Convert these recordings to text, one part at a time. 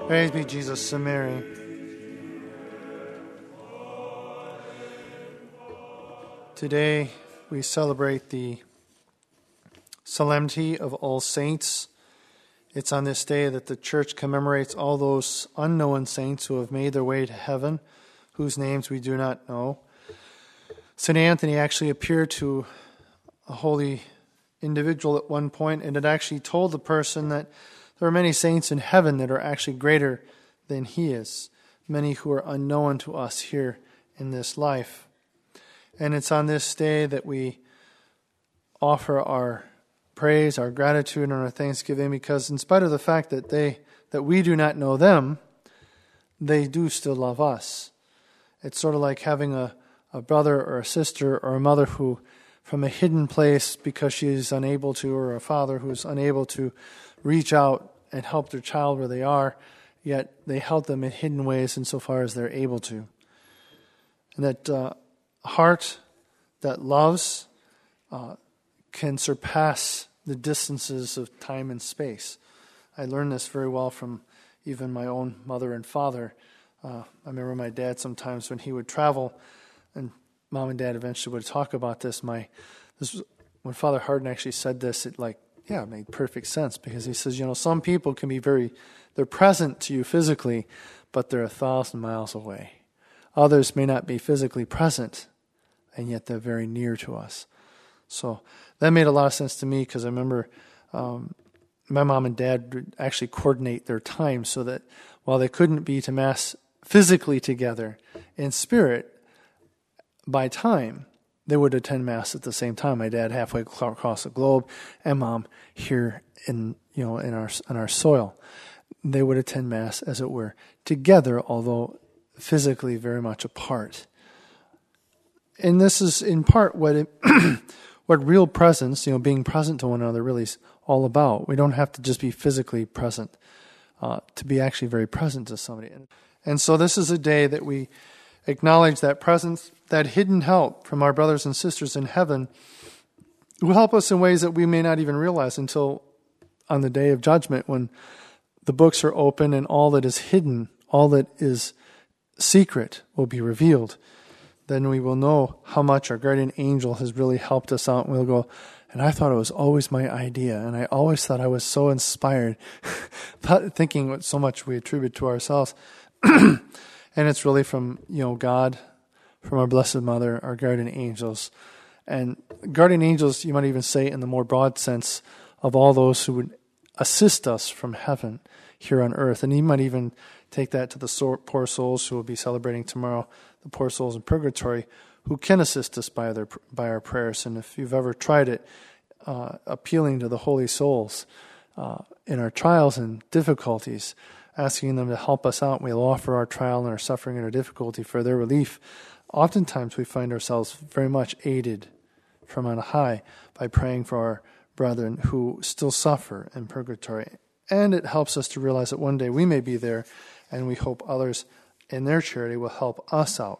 Praise be Jesus and Mary. Today we celebrate the solemnity of All Saints. It's on this day that the Church commemorates all those unknown saints who have made their way to heaven, whose names we do not know. St. Anthony actually appeared to a holy individual at one point, and it actually told the person that there are many saints in heaven that are actually greater than he is, many who are unknown to us here in this life. And it's on this day that we offer our praise, our gratitude, and our thanksgiving, because in spite of the fact that we do not know them, they do still love us. It's sort of like having a brother or a sister or a mother who, from a hidden place, because she is unable to, or a father who is unable to reach out and help their child where they are, yet they help them in hidden ways insofar as they're able to. And that heart that loves can surpass the distances of time and space. I learned this very well from even my own mother and father. I remember my dad sometimes when he would travel, and Mom and Dad eventually would talk about this. When Father Hardin actually said this, it made perfect sense, because he says, some people can be they're present to you physically, but they're 1,000 miles away. Others may not be physically present, and yet they're very near to us. So that made a lot of sense to me, because I remember my mom and dad would actually coordinate their time so that while they couldn't be to Mass physically together, in spirit, by time, they would attend Mass at the same time. My dad halfway across the globe, and Mom here in our soil. They would attend Mass, as it were, together, although physically very much apart. And this is in part what real presence, being present to one another, really is all about. We don't have to just be physically present to be actually very present to somebody. And so this is a day that we acknowledge that presence, that hidden help from our brothers and sisters in heaven, who help us in ways that we may not even realize until on the day of judgment, when the books are open and all that is hidden, all that is secret will be revealed. Then we will know how much our guardian angel has really helped us out, and we'll go, and I thought it was always my idea, and I always thought I was so inspired, thinking what so much we attribute to ourselves. And it's really from, God, from our Blessed Mother, our guardian angels. And guardian angels, you might even say in the more broad sense, of all those who would assist us from heaven here on earth. And you might even take that to the poor souls who will be celebrating tomorrow, the poor souls in purgatory, who can assist us by our prayers. And if you've ever tried it, appealing to the holy souls in our trials and difficulties, asking them to help us out, we'll offer our trial and our suffering and our difficulty for their relief. Oftentimes we find ourselves very much aided from on high by praying for our brethren who still suffer in purgatory. And it helps us to realize that one day we may be there, and we hope others in their charity will help us out.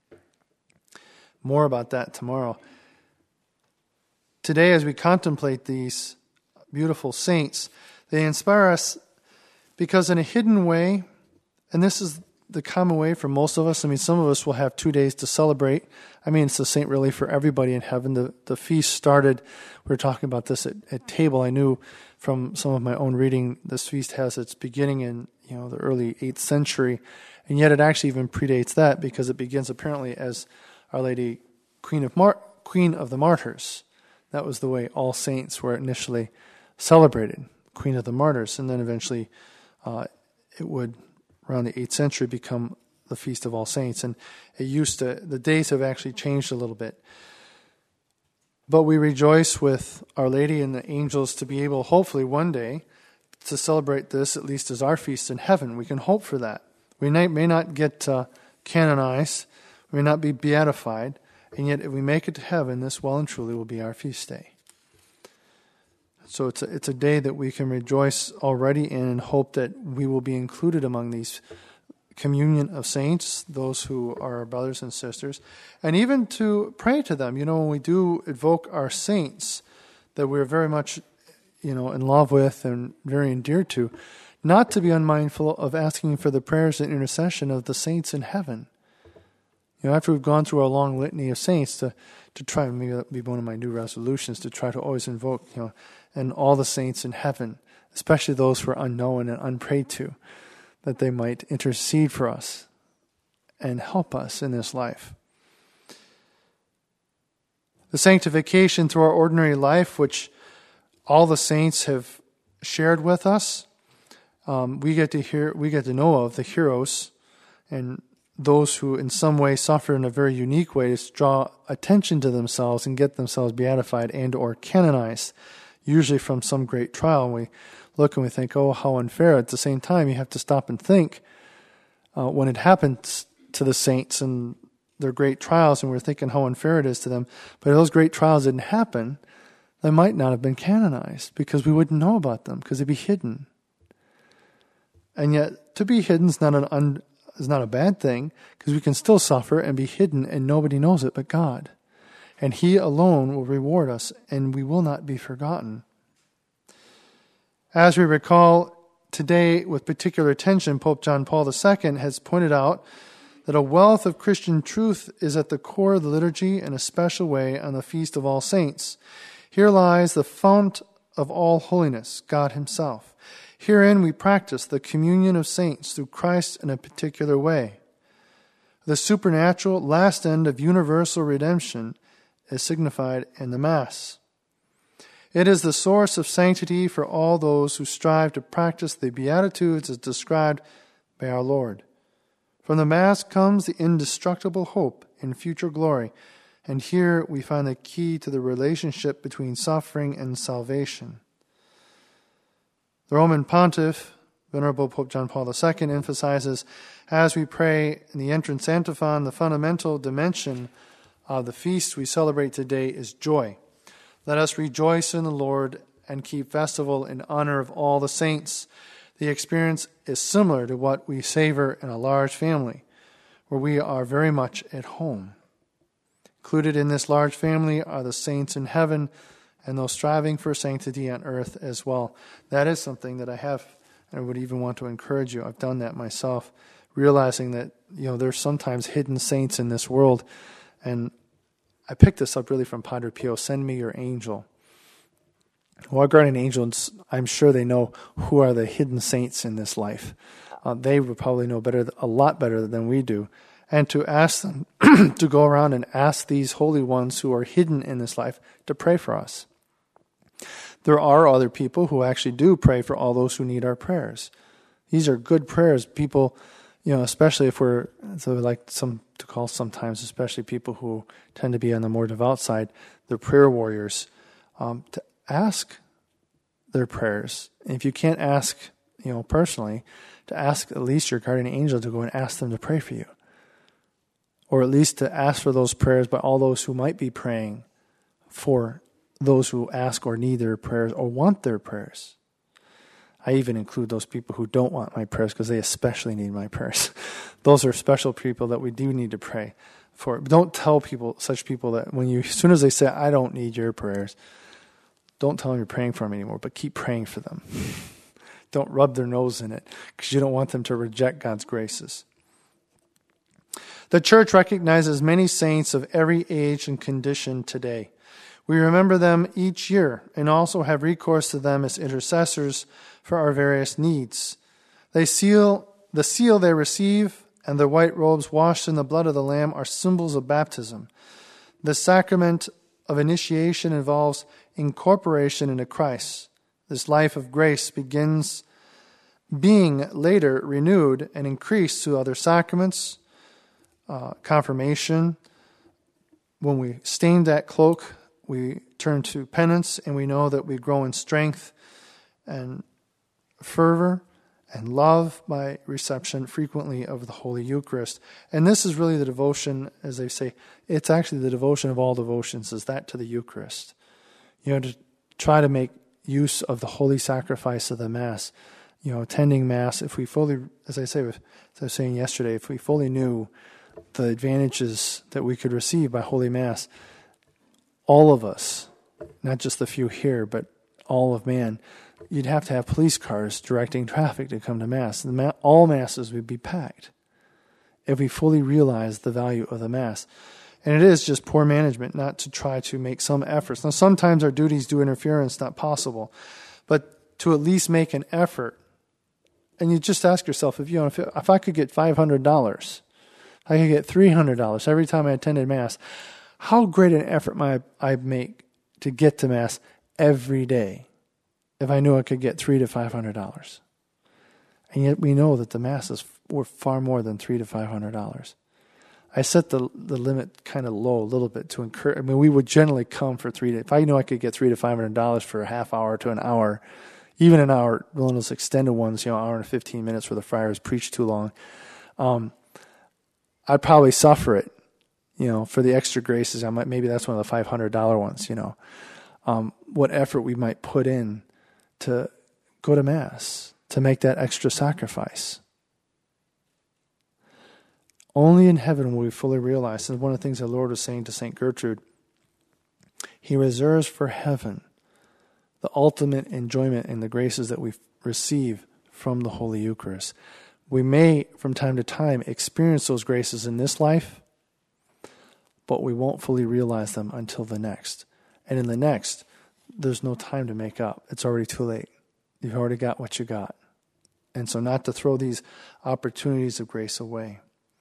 More about that tomorrow. Today, as we contemplate these beautiful saints, they inspire us because in a hidden way, and this is the common way for most of us, some of us will have 2 days to celebrate. It's the saint really for everybody in heaven. The feast started, we were talking about this at table. I knew from some of my own reading, this feast has its beginning in the early 8th century, and yet it actually even predates that, because it begins apparently as Our Lady, Queen of the Martyrs. That was the way All Saints were initially celebrated, Queen of the Martyrs, and then eventually it would, around the 8th century, become the Feast of All Saints. And the days have actually changed a little bit. But we rejoice with Our Lady and the angels to be able, hopefully one day, to celebrate this at least as our feast in heaven. We can hope for that. We may not get canonized, we may not be beatified, and yet if we make it to heaven, this well and truly will be our feast day. So it's a day that we can rejoice already in and hope that we will be included among these communion of saints, those who are our brothers and sisters, and even to pray to them. When we do evoke our saints that we're very much, in love with and very endeared to not to be unmindful of asking for the prayers and intercession of the saints in heaven. After we've gone through a long litany of saints, to try, maybe that would be one of my new resolutions, to try to always invoke, and all the saints in heaven, especially those who are unknown and unprayed to, that they might intercede for us and help us in this life. The sanctification through our ordinary life, which all the saints have shared with us, we get to know of the heroes and those who in some way suffer in a very unique way to draw attention to themselves and get themselves beatified and or canonized, usually from some great trial. And we look and we think, oh, how unfair. At the same time, you have to stop and think when it happens to the saints and their great trials, and we're thinking how unfair it is to them. But if those great trials didn't happen, they might not have been canonized because we wouldn't know about them because they'd be hidden. And yet, to be hidden is not a bad thing, because we can still suffer and be hidden and nobody knows it but God. And He alone will reward us, and we will not be forgotten. As we recall today with particular attention, Pope John Paul II has pointed out that a wealth of Christian truth is at the core of the liturgy in a special way on the Feast of All Saints. Here lies the fount of all holiness, God Himself. Herein we practice the communion of saints through Christ in a particular way. The supernatural last end of universal redemption is signified in the Mass. It is the source of sanctity for all those who strive to practice the Beatitudes as described by our Lord. From the Mass comes the indestructible hope in future glory, and here we find the key to the relationship between suffering and salvation. The Roman Pontiff, Venerable Pope John Paul II, emphasizes, as we pray in the entrance antiphon, the fundamental dimension of the feast we celebrate today is joy. Let us rejoice in the Lord and keep festival in honor of all the saints. The experience is similar to what we savor in a large family, where we are very much at home. Included in this large family are the saints in heaven and those striving for sanctity on earth as well. That is something that I have, and I would even want to encourage you. I've done that myself, realizing that there's sometimes hidden saints in this world. And I picked this up really from Padre Pio, send me your angel. Well, our guardian angels, I'm sure they know who are the hidden saints in this life. They would probably know a lot better than we do. And to ask them to go around and ask these holy ones who are hidden in this life to pray for us. There are other people who actually do pray for all those who need our prayers. These are good prayers. People, especially if we're, so like to call sometimes, especially people who tend to be on the more devout side, they're prayer warriors, to ask their prayers. And if you can't ask, personally, to ask at least your guardian angel to go and ask them to pray for you. Or at least to ask for those prayers by all those who might be praying for those who ask or need their prayers or want their prayers. I even include those people who don't want my prayers because they especially need my prayers. Those are special people that we do need to pray for. Don't tell such people that as soon as they say, I don't need your prayers, don't tell them you're praying for them anymore, but keep praying for them. Don't rub their nose in it because you don't want them to reject God's graces. The Church recognizes many saints of every age and condition today. We remember them each year and also have recourse to them as intercessors for our various needs. The seal they receive and the white robes washed in the blood of the Lamb are symbols of baptism. The sacrament of initiation involves incorporation into Christ. This life of grace begins being later renewed and increased through other sacraments, confirmation. When we stain that cloak, we turn to penance, and we know that we grow in strength and fervor and love by reception frequently of the Holy Eucharist. And this is really the devotion, as they say, it's actually the devotion of all devotions, is that to the Eucharist. To try to make use of the holy sacrifice of the Mass. Attending Mass, if we fully, as I was saying yesterday, if we fully knew the advantages that we could receive by Holy Mass, all of us, not just the few here, but all of man, you'd have to have police cars directing traffic to come to Mass. All Masses would be packed if we fully realized the value of the Mass. And it is just poor management not to try to make some efforts. Now, sometimes our duties do interfere and it's not possible. But to at least make an effort, and you just ask yourself, if I could get $500, I could get $300 every time I attended Mass, how great an effort might I make to get to Mass every day if I knew I could get $300 to $500? And yet we know that the Masses were far more than $300 to $500. I set the limit kind of low a little bit to encourage. I mean, we would generally come for if I knew I could get $300 to $500 for a half hour to an hour, even an hour, one of those extended ones, hour and 15 minutes where the friars preach too long, I'd probably suffer it, for the extra graces. Maybe that's one of the $500 ones, what effort we might put in to go to Mass, to make that extra sacrifice. Only in heaven will we fully realize, and one of the things the Lord was saying to St. Gertrude, He reserves for heaven the ultimate enjoyment in the graces that we receive from the Holy Eucharist. We may, from time to time, experience those graces in this life, but we won't fully realize them until the next. And in the next, there's no time to make up. It's already too late. You've already got what you got. And so not to throw these opportunities of grace away.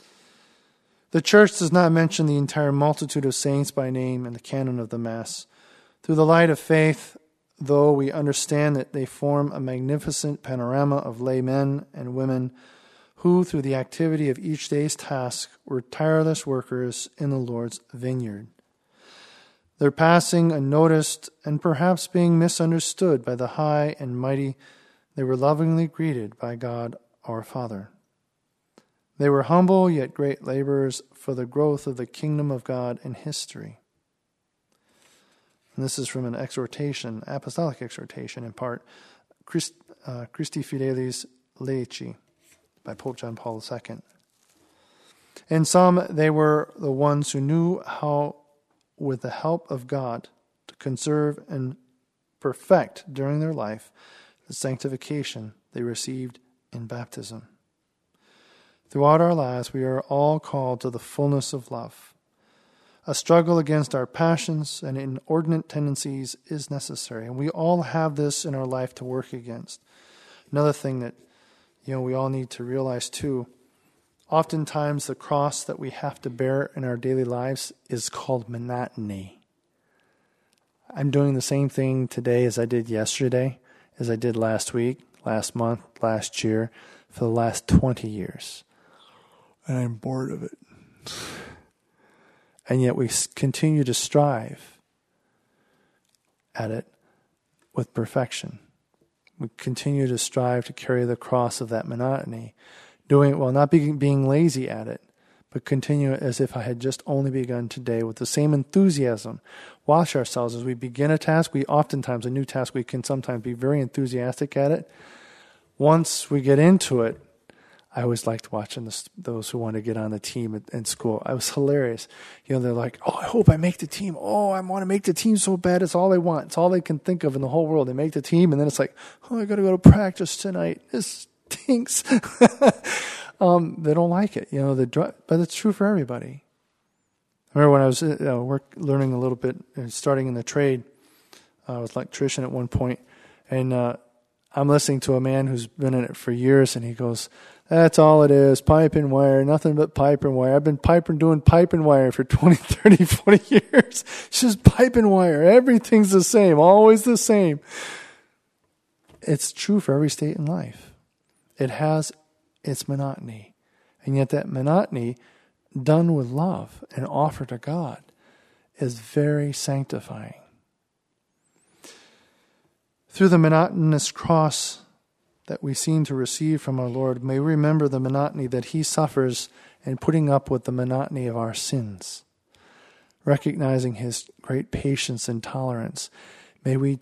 The Church does not mention the entire multitude of saints by name in the canon of the Mass. Through the light of faith, though we understand that they form a magnificent panorama of lay men and women who, through the activity of each day's task, were tireless workers in the Lord's vineyard. Their passing unnoticed and perhaps being misunderstood by the high and mighty, they were lovingly greeted by God our Father. They were humble yet great laborers for the growth of the kingdom of God in history. And this is from an exhortation, apostolic exhortation in part, Christi Fidelis Laici, by Pope John Paul II. In some, they were the ones who knew how, with the help of God, to conserve and perfect during their life the sanctification they received in baptism. Throughout our lives, we are all called to the fullness of love. A struggle against our passions and inordinate tendencies is necessary, and we all have this in our life to work against. Another thing that we all need to realize too, oftentimes the cross that we have to bear in our daily lives is called monotony. I'm doing the same thing today as I did yesterday, as I did last week, last month, last year, for the last 20 years. And I'm bored of it. And yet we continue to strive at it with perfection. We continue to strive to carry the cross of that monotony, doing it while not being lazy at it, but continue it as if I had just only begun today with the same enthusiasm. Watch ourselves as we begin a task. A new task, we can sometimes be very enthusiastic at it. Once we get into it, I always liked watching those who want to get on the team in school. It was hilarious. They're like, I hope I make the team. I want to make the team so bad. It's all they want. It's all they can think of in the whole world. They make the team, and then it's like, I got to go to practice tonight. This stinks. They don't like it, but it's true for everybody. I remember when I was learning a little bit, starting in the trade. I was an electrician at one point, and I'm listening to a man who's been in it for years, and he goes, that's all it is, pipe and wire, nothing but pipe and wire. I've been doing pipe and wire for 20, 30, 40 years. It's just pipe and wire. Everything's the same, always the same. It's true for every state in life. It has its monotony. And yet that monotony, done with love and offered to God, is very sanctifying. Through the monotonous cross that we seem to receive from our Lord, may we remember the monotony that He suffers in putting up with the monotony of our sins. Recognizing His great patience and tolerance, may we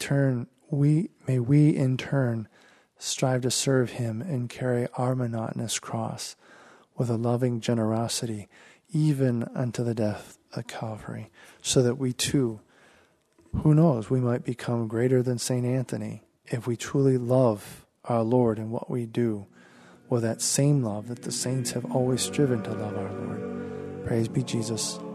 in turn strive to serve Him and carry our monotonous cross with a loving generosity, even unto the death of Calvary, so that we too, who knows, we might become greater than St. Anthony if we truly love our Lord and what we do with that same love that the saints have always striven to love our Lord. Praise be Jesus.